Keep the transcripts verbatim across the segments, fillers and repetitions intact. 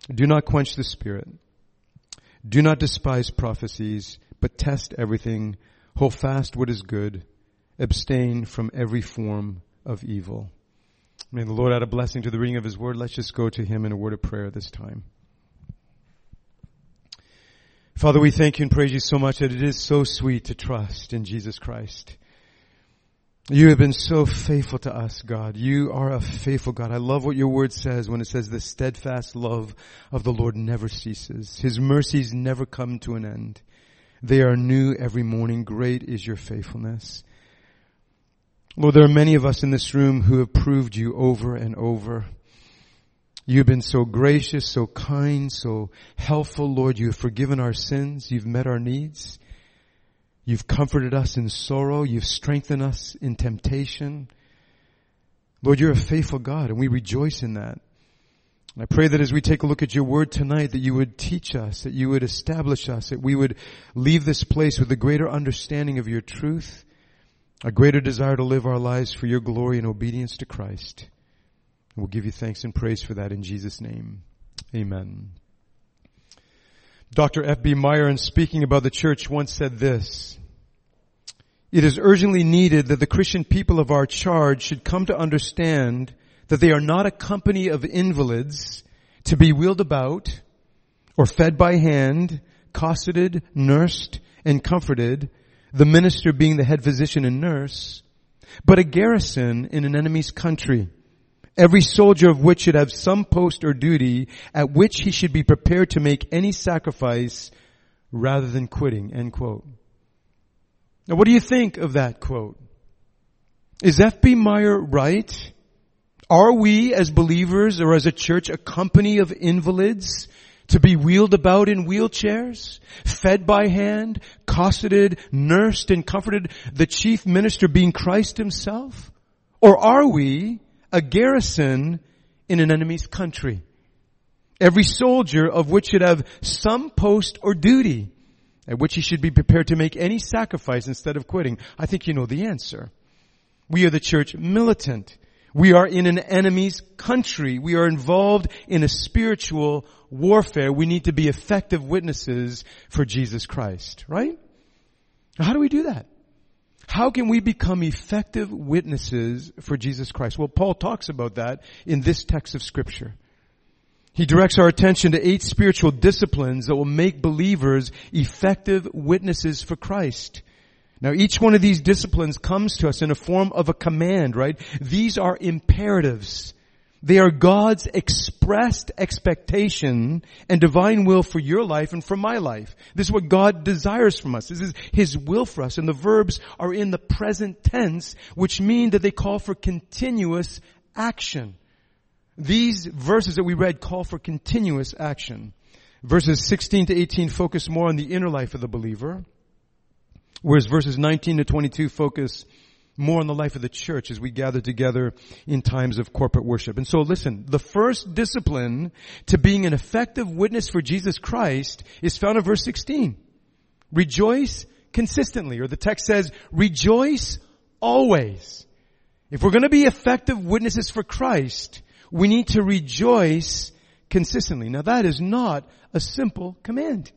Do not quench the Spirit. Do not despise prophecies, but test everything. Hold fast what is good. Abstain from every form of evil. May the Lord add a blessing to the reading of His Word. Let's just go to Him in a word of prayer this time. Father, we thank You and praise You so much that it is so sweet to trust in Jesus Christ. You have been so faithful to us, God. You are a faithful God. I love what Your Word says when it says the steadfast love of the Lord never ceases. His mercies never come to an end. They are new every morning. Great is Your faithfulness. Lord, there are many of us in this room who have proved You over and over. You've been so gracious, so kind, so helpful, Lord. You have forgiven our sins. You've met our needs. You've comforted us in sorrow. You've strengthened us in temptation. Lord, You're a faithful God, and we rejoice in that. I pray that as we take a look at Your Word tonight, that You would teach us, that You would establish us, that we would leave this place with a greater understanding of Your truth, a greater desire to live our lives for Your glory and obedience to Christ. We'll give You thanks and praise for that in Jesus' name. Amen. Doctor F B Meyer, in speaking about the church, once said this: "It is urgently needed that the Christian people of our charge should come to understand that they are not a company of invalids to be wheeled about or fed by hand, cosseted, nursed, and comforted, the minister being the head physician and nurse, but a garrison in an enemy's country, every soldier of which should have some post or duty at which he should be prepared to make any sacrifice rather than quitting." End quote. Now, what do you think of that quote? Is F B Meyer right? Are we as believers or as a church a company of invalids to be wheeled about in wheelchairs, fed by hand, cosseted, nursed, and comforted, the chief minister being Christ Himself? Or are we a garrison in an enemy's country, every soldier of which should have some post or duty at which he should be prepared to make any sacrifice instead of quitting? I think you know the answer. We are the church militant. We are in an enemy's country. We are involved in a spiritual warfare. We need to be effective witnesses for Jesus Christ, right? How do we do that? How can we become effective witnesses for Jesus Christ? Well, Paul talks about that in this text of Scripture. He directs our attention to eight spiritual disciplines that will make believers effective witnesses for Christ. Now, each one of these disciplines comes to us in a form of a command, right? These are imperatives. They are God's expressed expectation and divine will for your life and for my life. This is what God desires from us. This is His will for us. And the verbs are in the present tense, which mean that they call for continuous action. These verses that we read call for continuous action. Verses sixteen to eighteen focus more on the inner life of the believer, whereas verses nineteen to twenty-two focus more on the life of the church as we gather together in times of corporate worship. And so listen, the first discipline to being an effective witness for Jesus Christ is found in verse sixteen. Rejoice consistently, or the text says, rejoice always. If we're going to be effective witnesses for Christ, we need to rejoice consistently. Now that is not a simple command.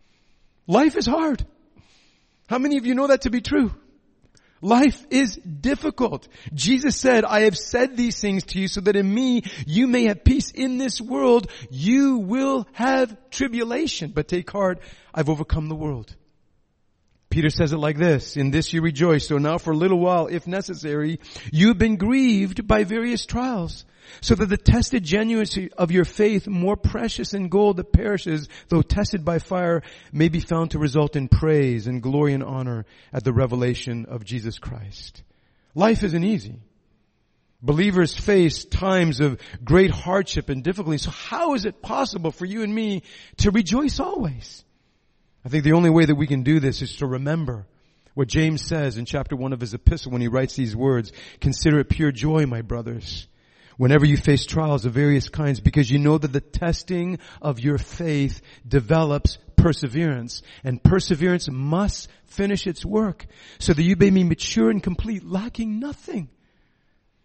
Life is hard. How many of you know that to be true? Life is difficult. Jesus said, I have said these things to you so that in me you may have peace. In this world you will have tribulation, but take heart, I've overcome the world. Peter says it like this, in this you rejoice. So now for a little while, if necessary, you have been grieved by various trials, so that the tested genuineness of your faith, more precious than gold that perishes, though tested by fire, may be found to result in praise and glory and honor at the revelation of Jesus Christ. Life isn't easy. Believers face times of great hardship and difficulty. So how is it possible for you and me to rejoice always? I think the only way that we can do this is to remember what James says in chapter one of his epistle when he writes these words. Consider it pure joy, my brothers, whenever you face trials of various kinds, because you know that the testing of your faith develops perseverance. And perseverance must finish its work so that you may be mature and complete, lacking nothing.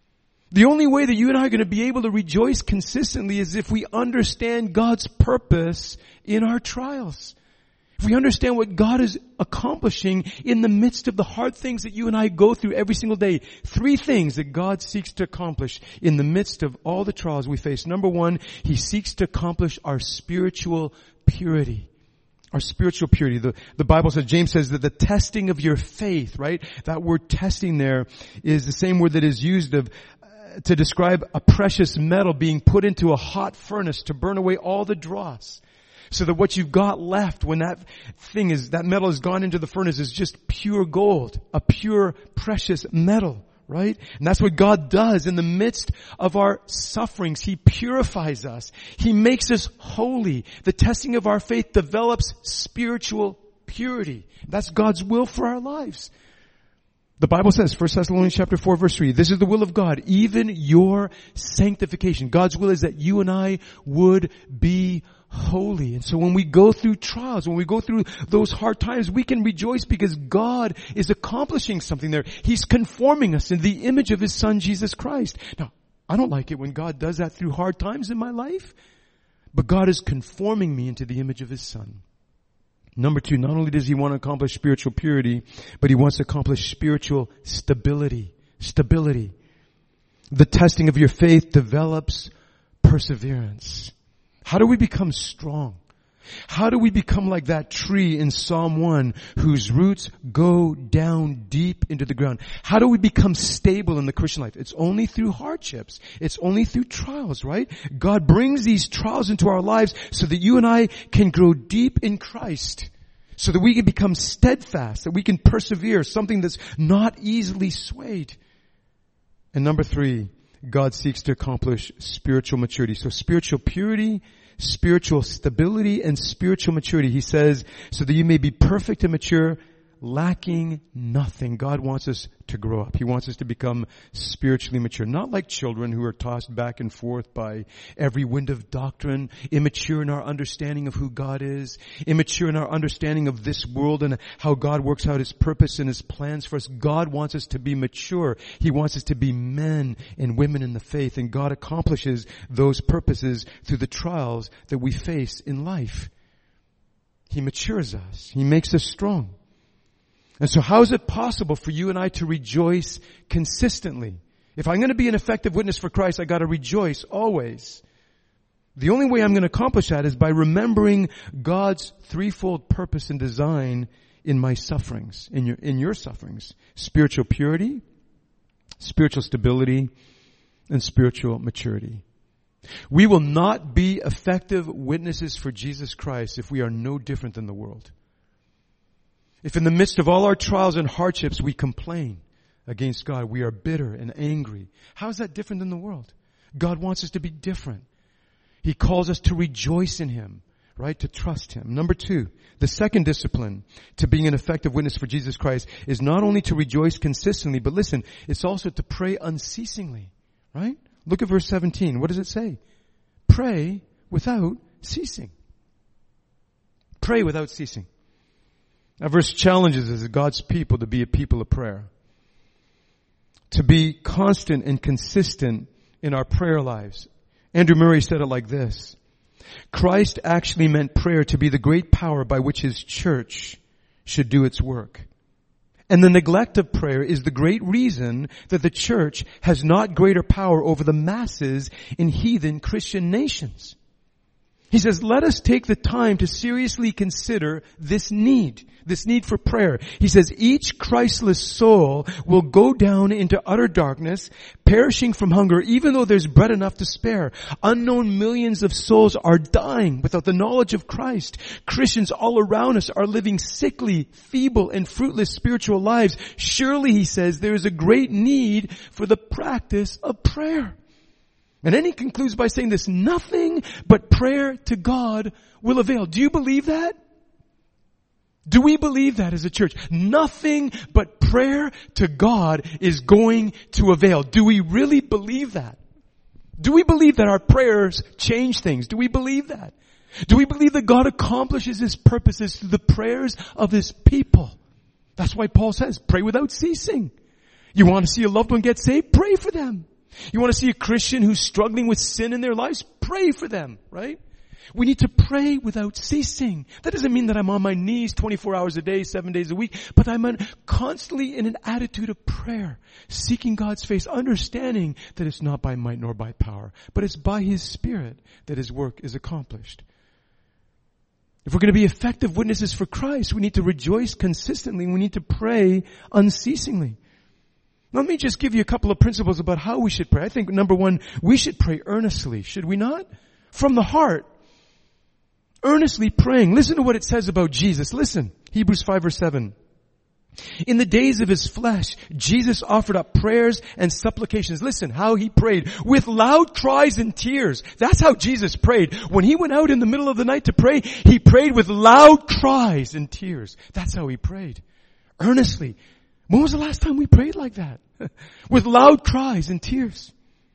The only way that you and I are going to be able to rejoice consistently is if we understand God's purpose in our trials. If we understand what God is accomplishing in the midst of the hard things that you and I go through every single day. Three things that God seeks to accomplish in the midst of all the trials we face. Number one, He seeks to accomplish our spiritual purity. Our spiritual purity. The, the Bible says, James says that the testing of your faith, right? That word testing there is the same word that is used of uh, to describe a precious metal being put into a hot furnace to burn away all the dross. So that what you've got left when that thing is, that metal has gone into the furnace is just pure gold, a pure, precious metal, right? And that's what God does in the midst of our sufferings. He purifies us. He makes us holy. The testing of our faith develops spiritual purity. That's God's will for our lives. The Bible says, First Thessalonians chapter four verse three, this is the will of God, even your sanctification. God's will is that you and I would be holy. And so when we go through trials, when we go through those hard times, we can rejoice because God is accomplishing something there. He's conforming us in the image of His Son, Jesus Christ. Now, I don't like it when God does that through hard times in my life, but God is conforming me into the image of His Son. Number two, not only does He want to accomplish spiritual purity, but He wants to accomplish spiritual stability. Stability. The testing of your faith develops perseverance. How do we become strong? How do we become like that tree in Psalm one whose roots go down deep into the ground? How do we become stable in the Christian life? It's only through hardships. It's only through trials, right? God brings these trials into our lives so that you and I can grow deep in Christ, so that we can become steadfast, that we can persevere, something that's not easily swayed. And number three, God seeks to accomplish spiritual maturity. So spiritual purity, spiritual stability, and spiritual maturity. He says, so that you may be perfect and mature, lacking nothing. God wants us to grow up. He wants us to become spiritually mature. Not like children who are tossed back and forth by every wind of doctrine, immature in our understanding of who God is, immature in our understanding of this world and how God works out His purpose and His plans for us. God wants us to be mature. He wants us to be men and women in the faith, and God accomplishes those purposes through the trials that we face in life. He matures us. He makes us strong. And so how is it possible for you and I to rejoice consistently? If I'm going to be an effective witness for Christ, I got to rejoice always. The only way I'm going to accomplish that is by remembering God's threefold purpose and design in my sufferings, in your, in your sufferings. Spiritual purity, spiritual stability, and spiritual maturity. We will not be effective witnesses for Jesus Christ if we are no different than the world. If in the midst of all our trials and hardships we complain against God, we are bitter and angry, how is that different than the world? God wants us to be different. He calls us to rejoice in Him, right? To trust Him. Number two, the second discipline to being an effective witness for Jesus Christ is not only to rejoice consistently, but listen, it's also to pray unceasingly, right? Look at verse seventeen. What does it say? Pray without ceasing. Pray without ceasing. That verse challenges us as God's people to be a people of prayer. To be constant and consistent in our prayer lives. Andrew Murray said it like this. Christ actually meant prayer to be the great power by which His church should do its work. And the neglect of prayer is the great reason that the church has not greater power over the masses in heathen Christian nations. He says, let us take the time to seriously consider this need, this need for prayer. He says, each Christless soul will go down into utter darkness, perishing from hunger, even though there's bread enough to spare. Unknown millions of souls are dying without the knowledge of Christ. Christians all around us are living sickly, feeble, and fruitless spiritual lives. Surely, he says, there is a great need for the practice of prayer. And then he concludes by saying this, nothing but prayer to God will avail. Do you believe that? Do we believe that as a church? Nothing but prayer to God is going to avail. Do we really believe that? Do we believe that our prayers change things? Do we believe that? Do we believe that God accomplishes His purposes through the prayers of His people? That's why Paul says, pray without ceasing. You want to see a loved one get saved? Pray for them. You want to see a Christian who's struggling with sin in their lives? Pray for them, right? We need to pray without ceasing. That doesn't mean that I'm on my knees twenty-four hours a day, seven days a week, but I'm constantly in an attitude of prayer, seeking God's face, understanding that it's not by might nor by power, but it's by His Spirit that His work is accomplished. If we're going to be effective witnesses for Christ, we need to rejoice consistently. We need to pray unceasingly. Let me just give you a couple of principles about how we should pray. I think, number one, we should pray earnestly, should we not? From the heart. Earnestly praying. Listen to what it says about Jesus. Listen. Hebrews five verse seven. In the days of His flesh, Jesus offered up prayers and supplications. Listen how He prayed. With loud cries and tears. That's how Jesus prayed. When He went out in the middle of the night to pray, He prayed with loud cries and tears. That's how He prayed. Earnestly. When was the last time we prayed like that? With loud cries and tears.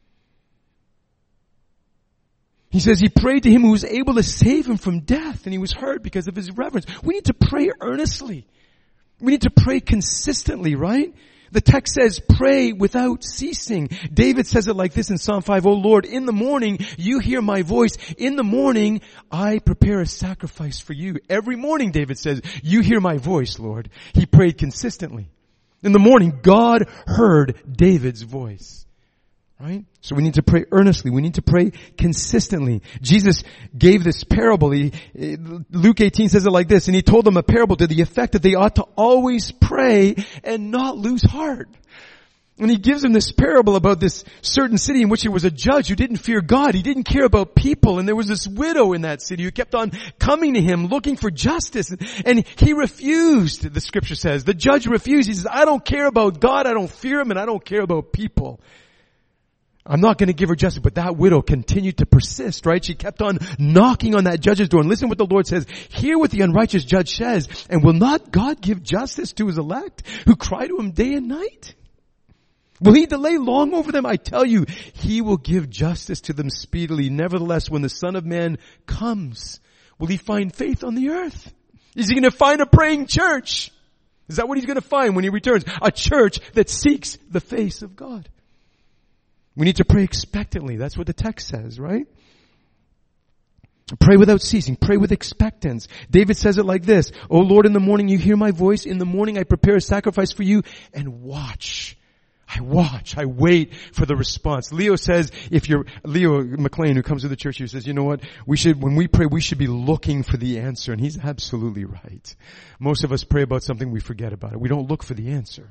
He says He prayed to Him who was able to save Him from death, and He was heard because of His reverence. We need to pray earnestly. We need to pray consistently, right? The text says, pray without ceasing. David says it like this in Psalm five, "O Lord, in the morning you hear my voice. In the morning I prepare a sacrifice for you." Every morning, David says, you hear my voice, Lord. He prayed consistently. In the morning, God heard David's voice. Right? So we need to pray earnestly. We need to pray consistently. Jesus gave this parable. He, Luke eighteen says it like this, and He told them a parable to the effect that they ought to always pray and not lose heart. And He gives them this parable about this certain city in which there was a judge who didn't fear God. He didn't care about people. And there was this widow in that city who kept on coming to Him looking for justice. And He refused, the scripture says. The judge refused. He says, I don't care about God. I don't fear Him. And I don't care about people. I'm not going to give her justice. But that widow continued to persist, right? She kept on knocking on that judge's door. And listen what the Lord says. Hear what the unrighteous judge says. And will not God give justice to His elect who cry to Him day and night? Will He delay long over them? I tell you, He will give justice to them speedily. Nevertheless, when the Son of Man comes, will He find faith on the earth? Is He going to find a praying church? Is that what He's going to find when He returns? A church that seeks the face of God. We need to pray expectantly. That's what the text says, right? Pray without ceasing. Pray with expectance. David says it like this. "O Lord, in the morning you hear my voice. In the morning I prepare a sacrifice for you and watch." I watch. I wait for the response. Leo says, if you're, Leo McLean, who comes to the church here, says, you know what? We should, when we pray, we should be looking for the answer. And he's absolutely right. Most of us pray about something, we forget about it. We don't look for the answer.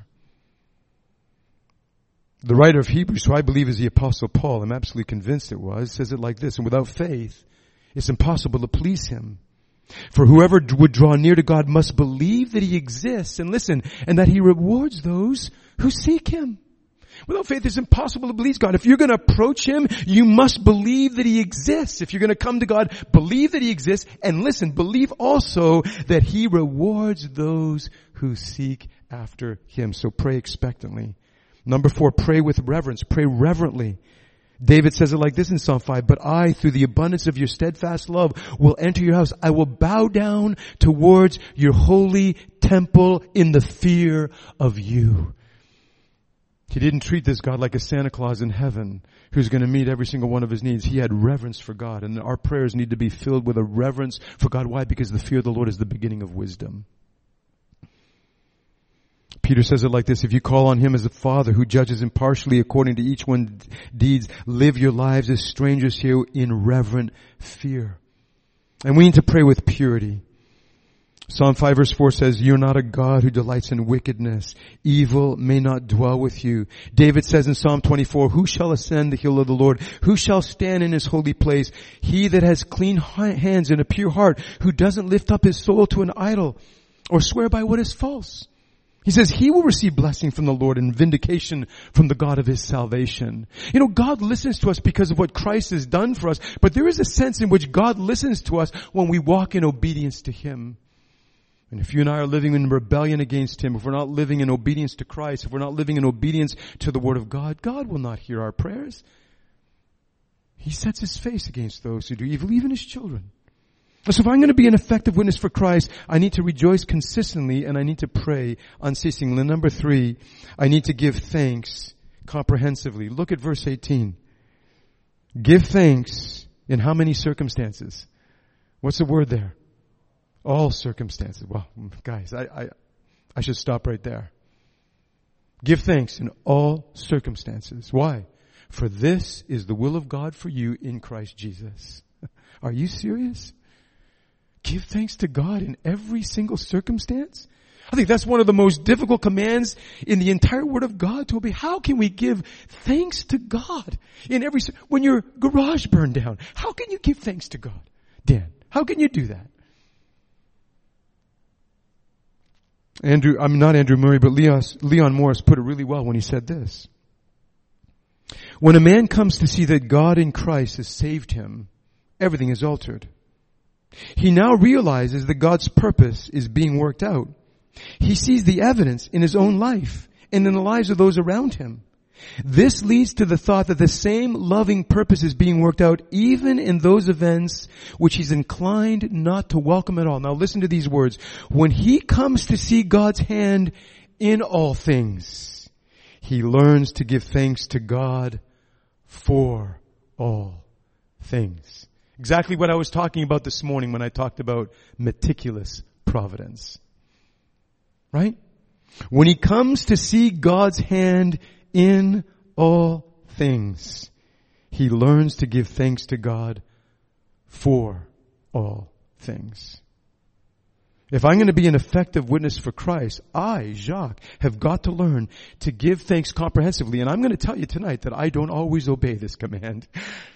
The writer of Hebrews, who I believe is the Apostle Paul, I'm absolutely convinced it was, says it like this, and without faith, it's impossible to please Him. For whoever would draw near to God must believe that He exists, and listen, and that He rewards those who seek Him. Without faith, it's impossible to please God. If you're going to approach Him, you must believe that He exists. If you're going to come to God, believe that He exists, and listen, believe also that He rewards those who seek after Him. So pray expectantly. Number four, pray with reverence. Pray reverently. David says it like this in Psalm five, "But I, through the abundance of your steadfast love, will enter your house. I will bow down towards your holy temple in the fear of you." He didn't treat this God like a Santa Claus in heaven who's going to meet every single one of his needs. He had reverence for God. And our prayers need to be filled with a reverence for God. Why? Because the fear of the Lord is the beginning of wisdom. Peter says it like this, "If you call on Him as a Father who judges impartially according to each one's deeds, live your lives as strangers here in reverent fear." And we need to pray with purity. Psalm five verse four says, "You're not a God who delights in wickedness. Evil may not dwell with you." David says in Psalm twenty-four, "Who shall ascend the hill of the Lord? Who shall stand in His holy place? He that has clean hands and a pure heart, who doesn't lift up his soul to an idol or swear by what is false." He says he will receive blessing from the Lord and vindication from the God of his salvation. You know, God listens to us because of what Christ has done for us, but there is a sense in which God listens to us when we walk in obedience to Him. And if you and I are living in rebellion against Him, if we're not living in obedience to Christ, if we're not living in obedience to the Word of God, God will not hear our prayers. He sets His face against those who do evil, even His children. So if I'm going to be an effective witness for Christ, I need to rejoice consistently and I need to pray unceasingly. And number three, I need to give thanks comprehensively. Look at verse eighteen. Give thanks in how many circumstances? What's the word there? All circumstances. Well, guys, I, I, I should stop right there. Give thanks in all circumstances. Why? For this is the will of God for you in Christ Jesus. Are you serious? Give thanks to God in every single circumstance? I think that's one of the most difficult commands in the entire Word of God to obey. How can we give thanks to God in every, when your garage burned down? How can you give thanks to God? Dan, how can you do that? Andrew, I'm not Andrew Murray, but Leon, Leon Morris put it really well when he said this. When a man comes to see that God in Christ has saved him, everything is altered. He now realizes that God's purpose is being worked out. He sees the evidence in his own life and in the lives of those around him. This leads to the thought that the same loving purpose is being worked out even in those events which he's inclined not to welcome at all. Now listen to these words. When he comes to see God's hand in all things, he learns to give thanks to God for all things. Exactly what I was talking about this morning when I talked about meticulous providence. Right? When he comes to see God's hand in all things, he learns to give thanks to God for all things. If I'm going to be an effective witness for Christ, I, Jacques, have got to learn to give thanks comprehensively. And I'm going to tell you tonight that I don't always obey this command.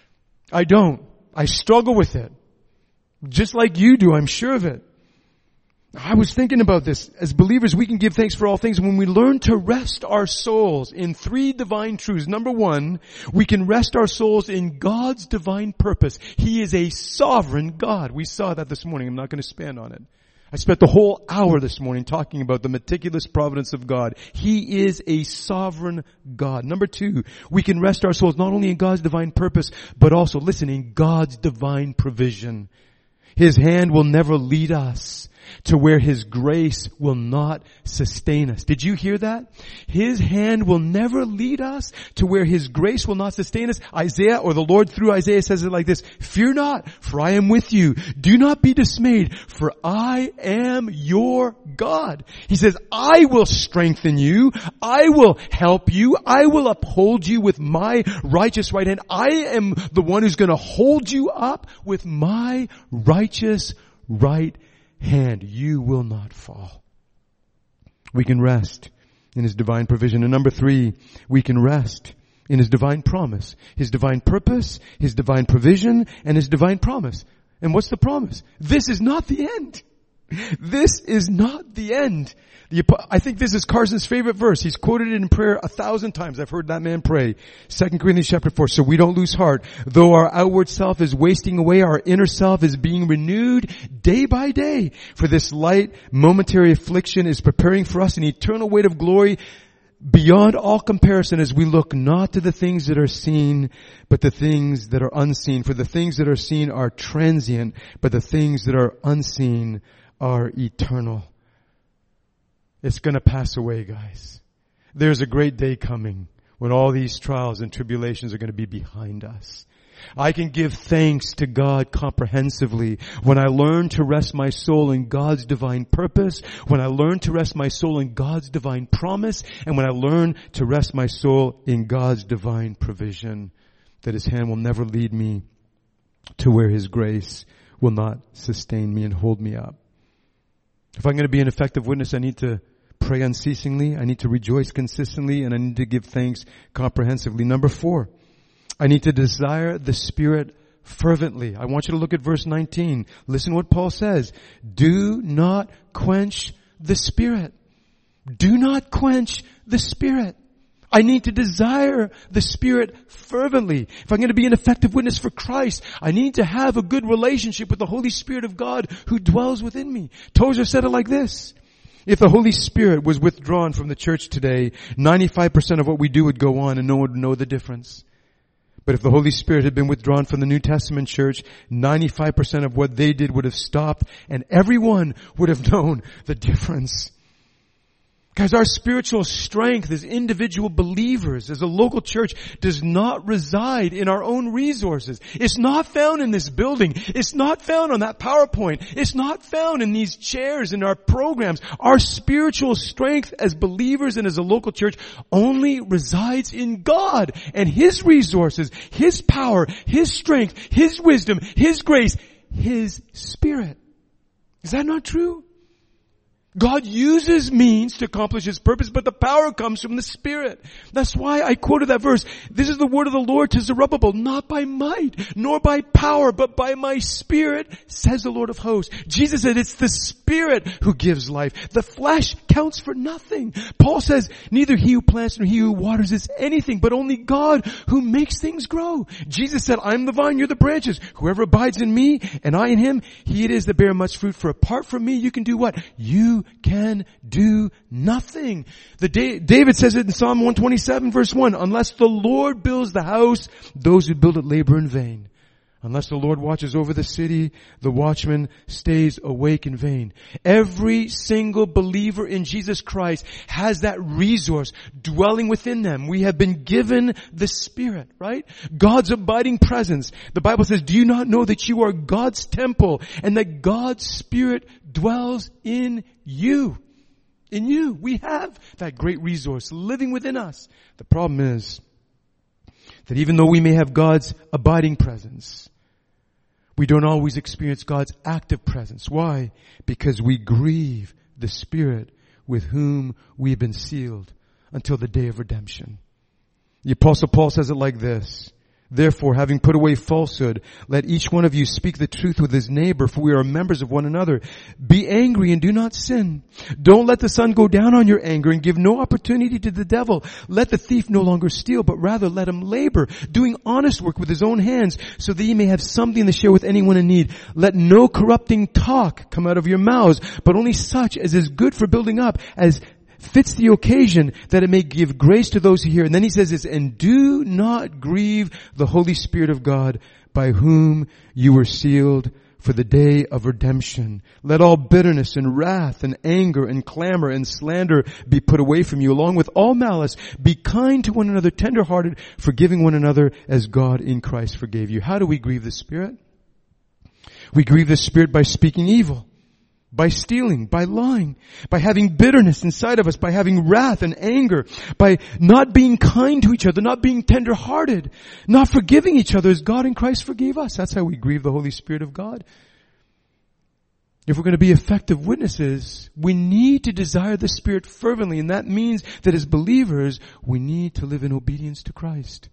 I don't. I struggle with it. Just like you do, I'm sure of it. I was thinking about this. As believers, we can give thanks for all things when we learn to rest our souls in three divine truths. Number one, we can rest our souls in God's divine purpose. He is a sovereign God. We saw that this morning. I'm not going to expand on it. I spent the whole hour this morning talking about the meticulous providence of God. He is a sovereign God. Number two, we can rest our souls not only in God's divine purpose, but also, listen, in God's divine provision. His hand will never lead us to where His grace will not sustain us. Did you hear that? His hand will never lead us to where His grace will not sustain us. Isaiah, or the Lord through Isaiah, says it like this: Fear not, for I am with you. Do not be dismayed, for I am your God. He says, I will strengthen you. I will help you. I will uphold you with my righteous right hand. I am the one who's going to hold you up with my righteous right hand. hand, you will not fall. We can rest in His divine provision. And number three, we can rest in His divine promise. His divine purpose, His divine provision, and His divine promise. And what's the promise? This is not the end. This is not the end. The, I think this is Carson's favorite verse. He's quoted it in prayer a thousand times. I've heard that man pray. Second Corinthians chapter four. So we don't lose heart. Though our outward self is wasting away, our inner self is being renewed day by day. For this light, momentary affliction is preparing for us an eternal weight of glory beyond all comparison, as we look not to the things that are seen, but the things that are unseen. For the things that are seen are transient, but the things that are unseen are eternal. It's going to pass away, guys. There's a great day coming when all these trials and tribulations are going to be behind us. I can give thanks to God comprehensively when I learn to rest my soul in God's divine purpose, when I learn to rest my soul in God's divine promise, and when I learn to rest my soul in God's divine provision, that His hand will never lead me to where His grace will not sustain me and hold me up. If I'm going to be an effective witness, I need to pray unceasingly, I need to rejoice consistently, and I need to give thanks comprehensively. Number four, I need to desire the Spirit fervently. I want you to look at verse nineteen. Listen what Paul says. Do not quench the Spirit. Do not quench the Spirit. I need to desire the Spirit fervently. If I'm going to be an effective witness for Christ, I need to have a good relationship with the Holy Spirit of God who dwells within me. Tozer said it like this: if the Holy Spirit was withdrawn from the church today, ninety-five percent of what we do would go on and no one would know the difference. But if the Holy Spirit had been withdrawn from the New Testament church, ninety-five percent of what they did would have stopped and everyone would have known the difference. Guys, our spiritual strength as individual believers, as a local church, does not reside in our own resources. It's not found in this building. It's not found on that PowerPoint. It's not found in these chairs in our programs. Our spiritual strength as believers and as a local church only resides in God and His resources, His power, His strength, His wisdom, His grace, His Spirit. Is that not true? God uses means to accomplish His purpose, but the power comes from the Spirit. That's why I quoted that verse. This is the word of the Lord to Zerubbabel, not by might, nor by power, but by my Spirit, says the Lord of hosts. Jesus said it's the Spirit who gives life. The flesh counts for nothing. Paul says, neither he who plants nor he who waters is anything, but only God who makes things grow. Jesus said, I'm the vine, you're the branches. Whoever abides in me and I in him, he it is that bear much fruit. For apart from me, you can do what? You can do nothing. The da- David says it in Psalm one twenty-seven verse one, unless the Lord builds the house, those who build it labor in vain. Unless the Lord watches over the city, the watchman stays awake in vain. Every single believer in Jesus Christ has that resource dwelling within them. We have been given the Spirit, right? God's abiding presence. The Bible says, do you not know that you are God's temple and that God's Spirit dwells in you? In you. We have that great resource living within us. The problem is that even though we may have God's abiding presence, we don't always experience God's active presence. Why? Because we grieve the Spirit with whom we've been sealed until the day of redemption. The Apostle Paul says it like this. Therefore, having put away falsehood, let each one of you speak the truth with his neighbor, for we are members of one another. Be angry and do not sin. Don't let the sun go down on your anger and give no opportunity to the devil. Let the thief no longer steal, but rather let him labor, doing honest work with his own hands, so that he may have something to share with anyone in need. Let no corrupting talk come out of your mouths, but only such as is good for building up, as fits the occasion, that it may give grace to those who hear. And then he says this, and do not grieve the Holy Spirit of God, by whom you were sealed for the day of redemption. Let all bitterness and wrath and anger and clamor and slander be put away from you, along with all malice. Be kind to one another, tenderhearted, forgiving one another as God in Christ forgave you. How do we grieve the Spirit? We grieve the Spirit by speaking evil, by stealing, by lying, by having bitterness inside of us, by having wrath and anger, by not being kind to each other, not being tender-hearted, not forgiving each other as God in Christ forgave us. That's how we grieve the Holy Spirit of God. If we're going to be effective witnesses, we need to desire the Spirit fervently, and that means that as believers, we need to live in obedience to Christ.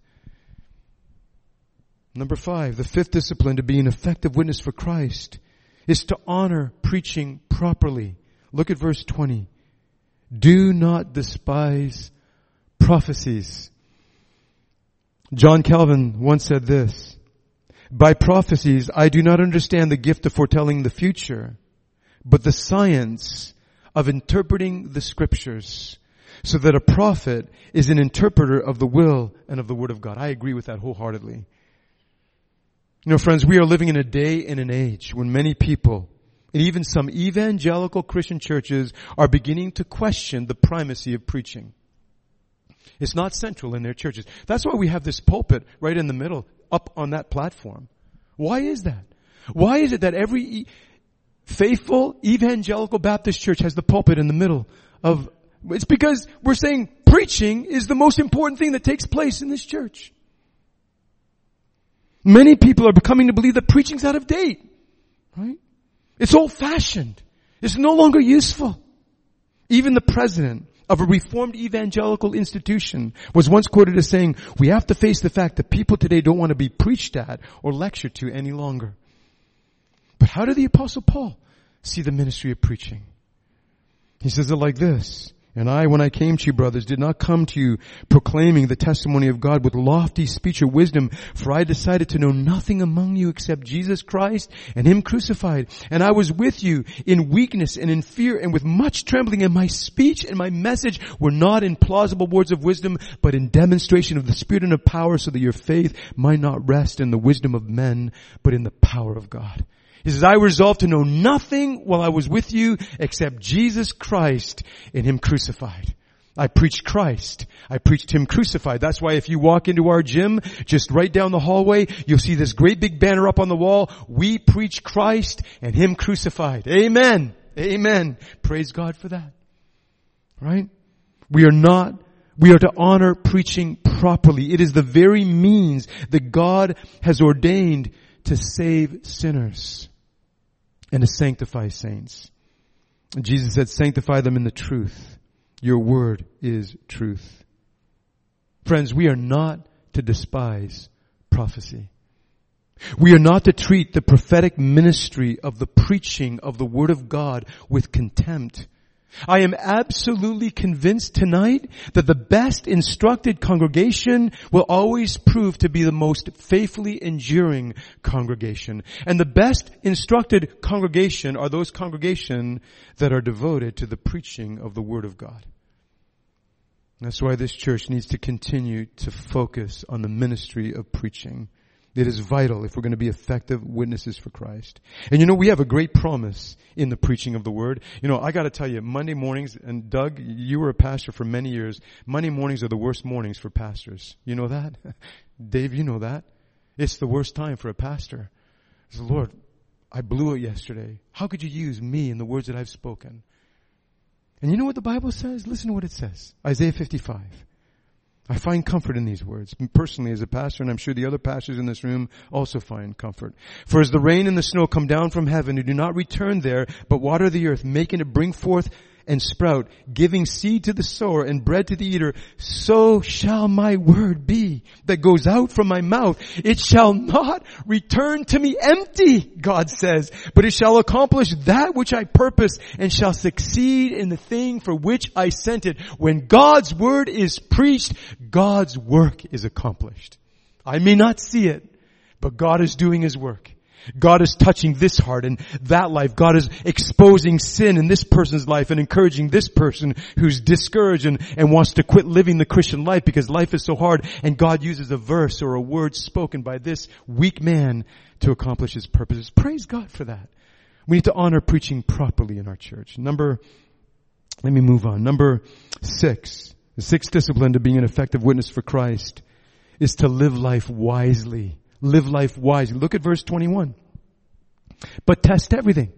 Number five, the fifth discipline to be an effective witness for Christ is to honor preaching properly. Look at verse twenty. Do not despise prophecies. John Calvin once said this, by prophecies I do not understand the gift of foretelling the future, but the science of interpreting the Scriptures, so that a prophet is an interpreter of the will and of the Word of God. I agree with that wholeheartedly. You know, friends, we are living in a day and an age when many people, and even some evangelical Christian churches, are beginning to question the primacy of preaching. It's not central in their churches. That's why we have this pulpit right in the middle, up on that platform. Why is that? Why is it that every e- faithful evangelical Baptist church has the pulpit in the middle of... It's because we're saying preaching is the most important thing that takes place in this church. Many people are becoming to believe that preaching's out of date, right? It's old-fashioned. It's no longer useful. Even the president of a reformed evangelical institution was once quoted as saying, we have to face the fact that people today don't want to be preached at or lectured to any longer. But how did the Apostle Paul see the ministry of preaching? He says it like this. And I, when I came to you, brothers, did not come to you proclaiming the testimony of God with lofty speech or wisdom, for I decided to know nothing among you except Jesus Christ and Him crucified. And I was with you in weakness and in fear and with much trembling, and my speech and my message were not in plausible words of wisdom, but in demonstration of the Spirit and of power, so that your faith might not rest in the wisdom of men, but in the power of God. He says, I resolved to know nothing while I was with you except Jesus Christ and Him crucified. I preached Christ. I preached Him crucified. That's why if you walk into our gym, just right down the hallway, you'll see this great big banner up on the wall. We preach Christ and Him crucified. Amen. Amen. Praise God for that. Right? We are not, we are to honor preaching properly. It is the very means that God has ordained to save sinners and to sanctify saints. And Jesus said, sanctify them in the truth. Your word is truth. Friends, we are not to despise prophecy. We are not to treat the prophetic ministry of the preaching of the Word of God with contempt. I am absolutely convinced tonight that the best instructed congregation will always prove to be the most faithfully enduring congregation. And the best instructed congregation are those congregations that are devoted to the preaching of the Word of God. That's why this church needs to continue to focus on the ministry of preaching. It is vital if we're going to be effective witnesses for Christ. And you know, we have a great promise in the preaching of the Word. You know, I got to tell you, Monday mornings, and Doug, you were a pastor for many years. Monday mornings are the worst mornings for pastors. You know that? Dave, you know that? It's the worst time for a pastor. I said, Lord, I blew it yesterday. How could you use me in the words that I've spoken? And you know what the Bible says? Listen to what it says. Isaiah fifty-five. I find comfort in these words. Personally, as a pastor, and I'm sure the other pastors in this room also find comfort. For as the rain and the snow come down from heaven, and do not return there, but water the earth, making it bring forth and sprout, giving seed to the sower and bread to the eater, so shall my word be that goes out from my mouth. It shall not return to me empty, God says, but it shall accomplish that which I purpose and shall succeed in the thing for which I sent it. When God's word is preached, God's work is accomplished. I may not see it, but God is doing His work. God is touching this heart and that life. God is exposing sin in this person's life and encouraging this person who's discouraged and, and wants to quit living the Christian life because life is so hard. And God uses a verse or a word spoken by this weak man to accomplish His purposes. Praise God for that. We need to honor preaching properly in our church. Number, let me move on. Number six, the sixth discipline to being an effective witness for Christ is to live life wisely. Live life wisely. Look at verse twenty-one. But test everything.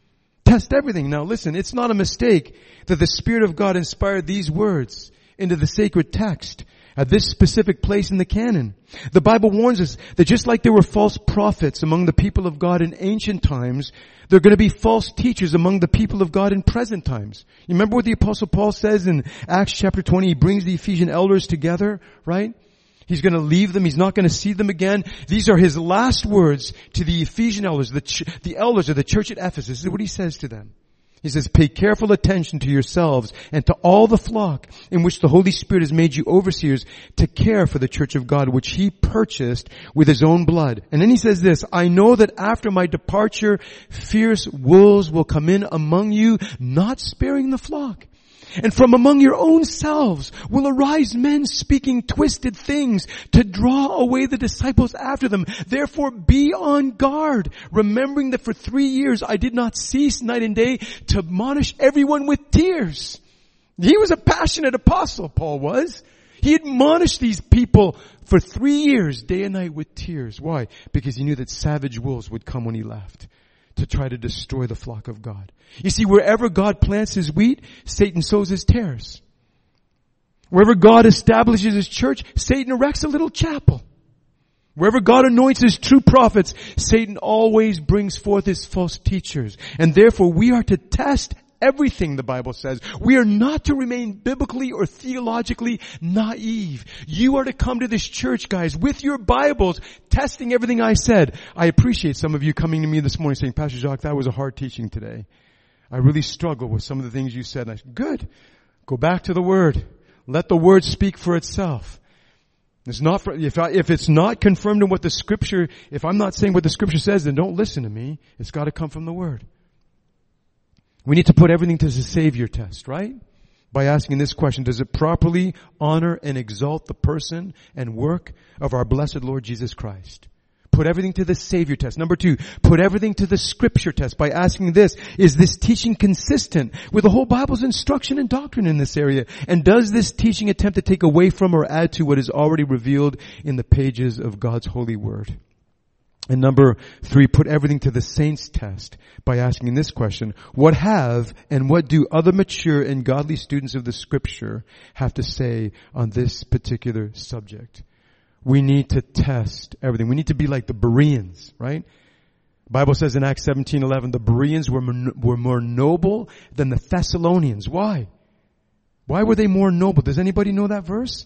Test everything. Now listen, it's not a mistake that the Spirit of God inspired these words into the sacred text at this specific place in the canon. The Bible warns us that just like there were false prophets among the people of God in ancient times, there are going to be false teachers among the people of God in present times. You remember what the Apostle Paul says in Acts chapter twenty? He brings the Ephesian elders together, right? He's going to leave them. He's not going to see them again. These are his last words to the Ephesian elders, the, ch- the elders of the church at Ephesus. This is what he says to them. He says, pay careful attention to yourselves and to all the flock in which the Holy Spirit has made you overseers to care for the church of God, which He purchased with His own blood. And then he says this, I know that after my departure, fierce wolves will come in among you, not sparing the flock. And from among your own selves will arise men speaking twisted things to draw away the disciples after them. Therefore be on guard, remembering that for three years I did not cease night and day to admonish everyone with tears. He was a passionate apostle, Paul was. He admonished these people for three years, day and night with tears. Why? Because he knew that savage wolves would come when he left to try to destroy the flock of God. You see, wherever God plants His wheat, Satan sows his tares. Wherever God establishes His church, Satan erects a little chapel. Wherever God anoints His true prophets, Satan always brings forth his false teachers. And therefore we are to test everything, the Bible says. We are not to remain biblically or theologically naive. You are to come to this church, guys, with your Bibles, testing everything I said. I appreciate some of you coming to me this morning saying, Pastor Jacques, that was a hard teaching today. I really struggle with some of the things you said. And I said, good. Go back to the Word. Let the Word speak for itself. It's not for, if I, if it's not confirmed in what the Scripture, if I'm not saying what the Scripture says, then don't listen to me. It's got to come from the Word. We need to put everything to the Savior test, right? By asking this question, does it properly honor and exalt the person and work of our blessed Lord Jesus Christ? put everything to the Savior test. Number two, put everything to the Scripture test by asking this, is this teaching consistent with the whole Bible's instruction and doctrine in this area? And does this teaching attempt to take away from or add to what is already revealed in the pages of God's holy word? And number three, put everything to the saints test by asking this question: what have and what do other mature and godly students of the Scripture have to say on this particular subject? We need to test everything. We need to be like the Bereans, right? The Bible says in Acts seventeen eleven, the Bereans were, were more noble than the Thessalonians. Why? Why were they more noble? Does anybody know that verse?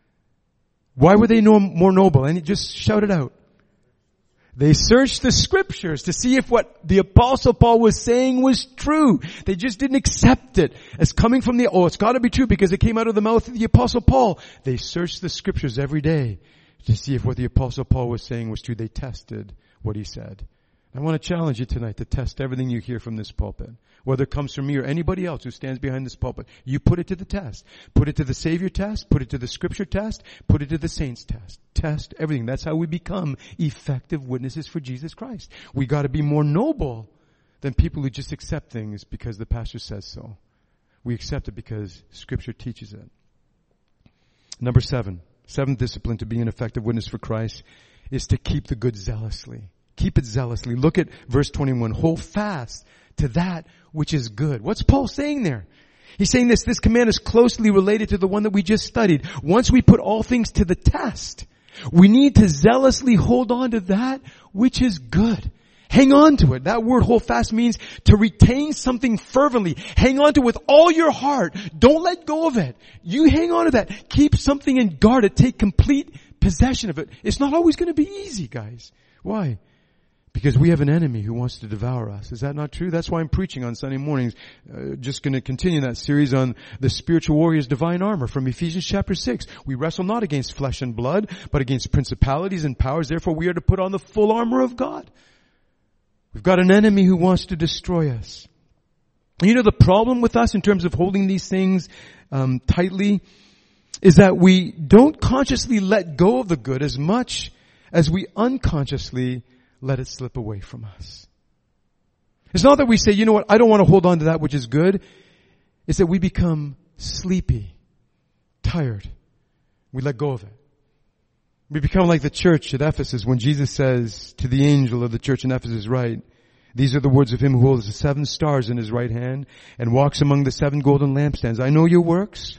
Why were they no, more noble? And just shout it out. They searched the Scriptures to see if what the Apostle Paul was saying was true. They just didn't accept it as coming from the, oh, it's got to be true because it came out of the mouth of the Apostle Paul. They searched the Scriptures every day to see if what the Apostle Paul was saying was true. They tested what he said. I want to challenge you tonight to test everything you hear from this pulpit. Whether it comes from me or anybody else who stands behind this pulpit, you put it to the test. Put it to the Savior test, put it to the Scripture test, put it to the saints test. Test everything. That's how we become effective witnesses for Jesus Christ. We got to be more noble than people who just accept things because the pastor says so. We accept it because Scripture teaches it. Number seven, seventh discipline to be an effective witness for Christ is to keep the good zealously. Keep it zealously. Look at verse twenty-one. Hold fast to that which is good. What's Paul saying there? He's saying this, this command is closely related to the one that we just studied. Once we put all things to the test, we need to zealously hold on to that which is good. Hang on to it. That word hold fast means to retain something fervently. Hang on to it with all your heart. Don't let go of it. You hang on to that. Keep something and guard it. Take complete possession of it. It's not always going to be easy, guys. Why? Because we have an enemy who wants to devour us. Is that not true? That's why I'm preaching on Sunday mornings. Uh, just going to continue that series on the spiritual warrior's divine armor from Ephesians chapter six. We wrestle not against flesh and blood, but against principalities and powers. Therefore, we are to put on the full armor of God. We've got an enemy who wants to destroy us. You know, the problem with us in terms of holding these things um, tightly is that we don't consciously let go of the good as much as we unconsciously let it slip away from us. It's not that we say, you know what, I don't want to hold on to that which is good. It's that we become sleepy, tired. We let go of it. We become like the church at Ephesus when Jesus says to the angel of the church in Ephesus, right, these are the words of him who holds the seven stars in his right hand and walks among the seven golden lampstands. I know your works.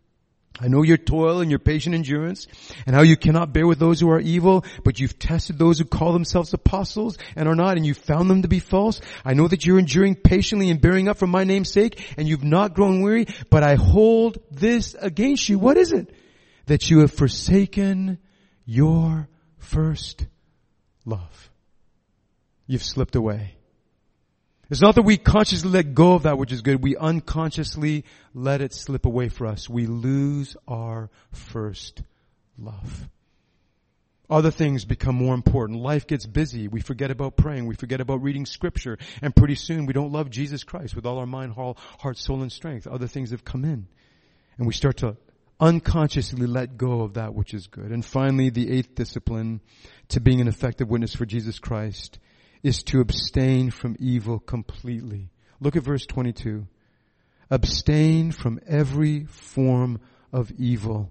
I know your toil and your patient endurance and how you cannot bear with those who are evil, but you've tested those who call themselves apostles and are not, and you've found them to be false. I know that you're enduring patiently and bearing up for my name's sake, and you've not grown weary, but I hold this against you. What is it? That you have forsaken your first love. You've slipped away. It's not that we consciously let go of that which is good. We unconsciously let it slip away for us. We lose our first love. Other things become more important. Life gets busy. We forget about praying. We forget about reading Scripture. And pretty soon we don't love Jesus Christ with all our mind, heart, soul, and strength. Other things have come in. And we start to unconsciously let go of that which is good. And finally, the eighth discipline to being an effective witness for Jesus Christ is to abstain from evil completely. Look at verse twenty-two. Abstain from every form of evil.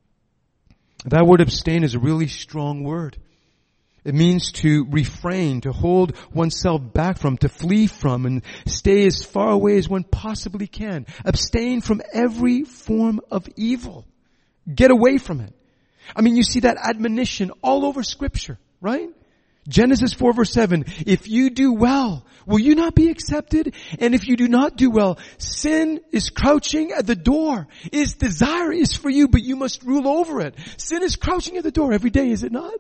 That word abstain is a really strong word. It means to refrain, to hold oneself back from, to flee from, and stay as far away as one possibly can. Abstain from every form of evil. Get away from it. I mean, you see that admonition all over Scripture, right? Genesis four verse seven, if you do well, will you not be accepted? And if you do not do well, sin is crouching at the door. Its desire is for you, but you must rule over it. Sin is crouching at the door every day, is it not?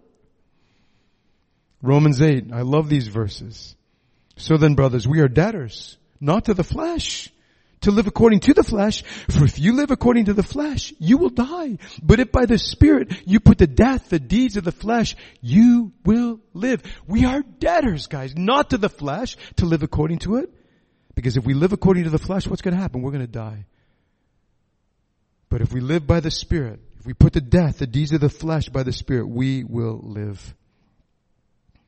Romans eight, I love these verses. So then, brothers, we are debtors, not to the flesh, to live according to the flesh. For if you live according to the flesh, you will die. But if by the Spirit you put to death the deeds of the flesh, you will live. We are debtors, guys, not to the flesh, to live according to it. Because if we live according to the flesh, what's going to happen? We're going to die. But if we live by the Spirit, if we put to death the deeds of the flesh by the Spirit, we will live.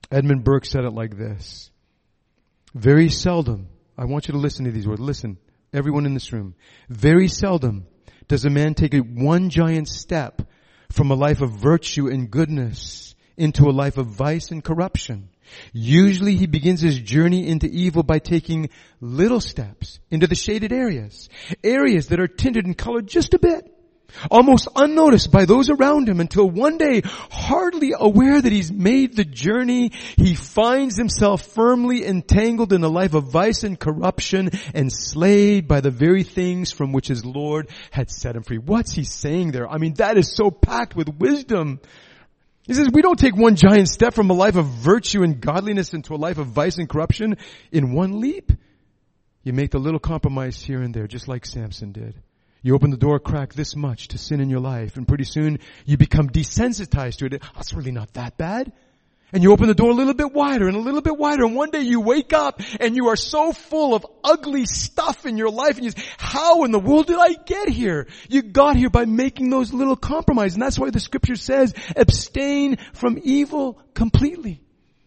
Edmund Burke said it like this. Very seldom, I want you to listen to these words. Listen, everyone in this room. Very seldom does a man take a one giant step from a life of virtue and goodness into a life of vice and corruption. Usually he begins his journey into evil by taking little steps into the shaded areas, areas that are tinted and colored just a bit, almost unnoticed by those around him, until one day, hardly aware that he's made the journey, he finds himself firmly entangled in a life of vice and corruption, enslaved by the very things from which his Lord had set him free. What's he saying there? I mean, that is so packed with wisdom. He says we don't take one giant step from a life of virtue and godliness into a life of vice and corruption in one leap. You make the little compromise here and there, just like Samson did. You open the door crack this much to sin in your life, and pretty soon you become desensitized to it. Oh, it's really not that bad. And you open the door a little bit wider and a little bit wider, and one day you wake up and you are so full of ugly stuff in your life, and you say, how in the world did I get here? You got here by making those little compromises, and that's why the scripture says, abstain from evil completely.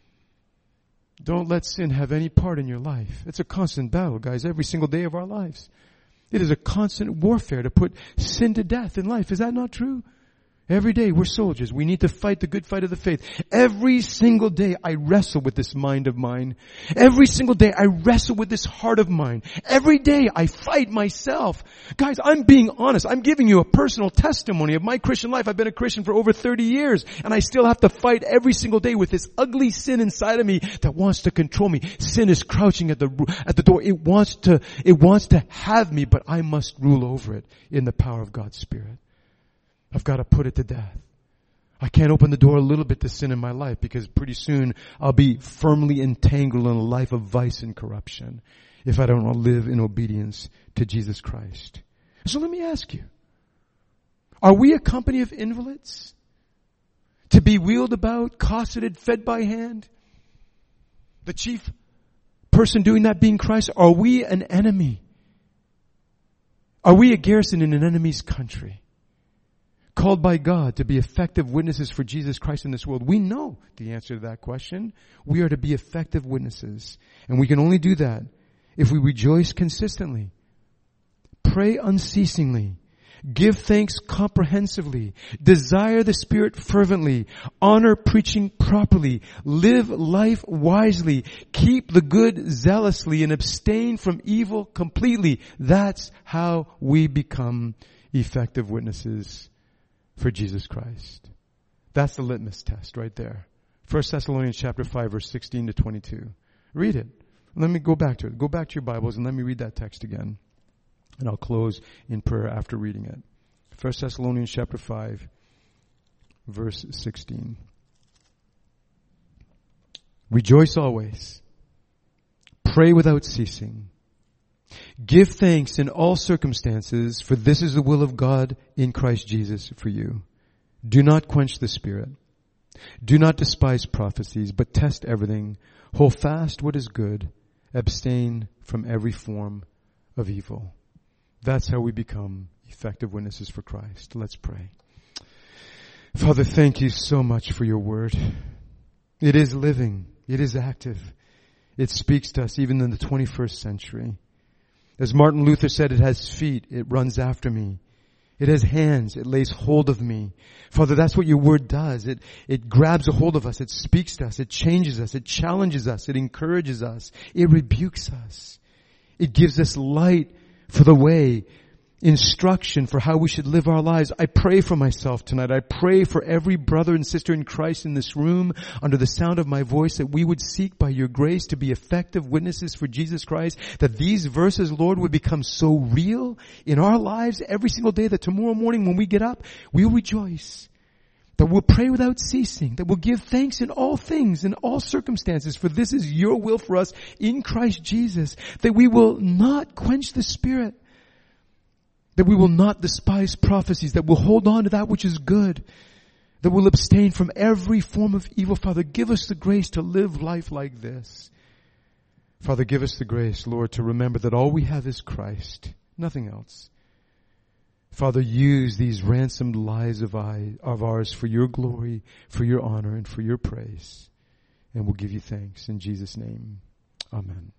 Don't let sin have any part in your life. It's a constant battle, guys, every single day of our lives. It is a constant warfare to put sin to death in life. Is that not true? Every day we're soldiers. We need to fight the good fight of the faith. Every single day I wrestle with this mind of mine. Every single day I wrestle with this heart of mine. Every day I fight myself. Guys, I'm being honest. I'm giving you a personal testimony of my Christian life. I've been a Christian for over thirty years, and I still have to fight every single day with this ugly sin inside of me that wants to control me. Sin is crouching at the at the door. It wants to it wants to have me, but I must rule over it in the power of God's Spirit. I've got to put it to death. I can't open the door a little bit to sin in my life, because pretty soon I'll be firmly entangled in a life of vice and corruption if I don't live in obedience to Jesus Christ. So let me ask you, are we a company of invalids? To be wheeled about, cosseted, fed by hand? The chief person doing that being Christ? Are we an enemy? Are we a garrison in an enemy's country? Called by God to be effective witnesses for Jesus Christ in this world? We know the answer to that question. We are to be effective witnesses. And we can only do that if we rejoice consistently, pray unceasingly, give thanks comprehensively, desire the Spirit fervently, honor preaching properly, live life wisely, keep the good zealously, and abstain from evil completely. That's how we become effective witnesses for Jesus Christ. That's the litmus test right there. First Thessalonians chapter five, verse sixteen to twenty-two. Read it. Let me go back to it. Go back to your Bibles and let me read that text again. And I'll close in prayer after reading it. First Thessalonians chapter five, verse sixteen. Rejoice always. Pray without ceasing. Give thanks in all circumstances, for this is the will of God in Christ Jesus for you. Do not quench the Spirit. Do not despise prophecies, but test everything. Hold fast what is good. Abstain from every form of evil. That's how we become effective witnesses for Christ. Let's pray. Father, thank you so much for your word. It is living. It is active. It speaks to us even in the twenty-first century. As Martin Luther said, it has feet, it runs after me. It has hands, it lays hold of me. Father, that's what your word does. It, it grabs a hold of us, it speaks to us, it changes us, it challenges us, it encourages us, it rebukes us. It gives us light for the way, instruction for how we should live our lives. I pray for myself tonight. I pray for every brother and sister in Christ in this room under the sound of my voice, that we would seek by your grace to be effective witnesses for Jesus Christ, that these verses, Lord, would become so real in our lives every single day that tomorrow morning when we get up, we'll rejoice. That we'll pray without ceasing, that we'll give thanks in all things, in all circumstances, for this is your will for us in Christ Jesus, that we will not quench the Spirit, that we will not despise prophecies, that we'll hold on to that which is good, that we'll abstain from every form of evil. Father, give us the grace to live life like this. Father, give us the grace, Lord, to remember that all we have is Christ, nothing else. Father, use these ransomed lives of, I, of ours for your glory, for your honor, and for your praise. and we'll give you thanks in Jesus' name. Amen.